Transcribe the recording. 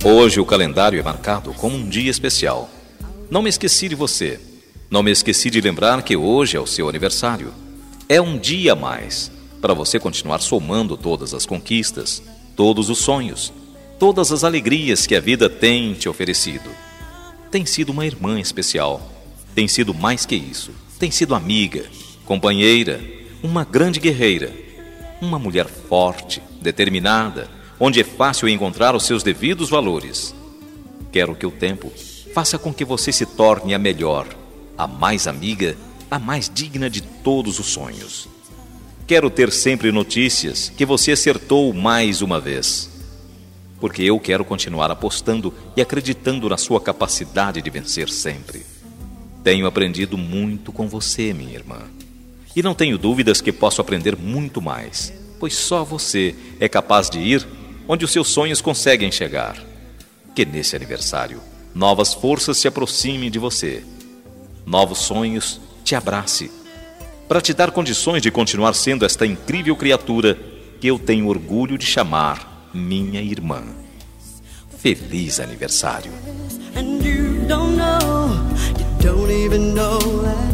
Hoje o calendário é marcado como um dia especial. Não me esqueci de você. Não me esqueci de lembrar que hoje é o seu aniversário. É um dia a mais para você continuar somando todas as conquistas, todos os sonhos, todas as alegrias que a vida tem te oferecido. Tem sido uma irmã especial. Tem sido mais que isso. Tem sido amiga, companheira, uma grande guerreira, uma mulher forte, determinada, onde é fácil encontrar os seus devidos valores. Quero que o tempo faça com que você se torne a melhor, a mais amiga, a mais digna de todos os sonhos. Quero ter sempre notícias que você acertou mais uma vez, porque eu quero continuar apostando e acreditando na sua capacidade de vencer sempre. Tenho aprendido muito com você, minha irmã, e não tenho dúvidas que posso aprender muito mais, pois só você é capaz de ir onde os seus sonhos conseguem chegar. Que nesse aniversário, novas forças se aproximem de você, novos sonhos te abrace, para te dar condições de continuar sendo esta incrível criatura que eu tenho orgulho de chamar minha irmã. Feliz aniversário! And you don't know, you don't even know that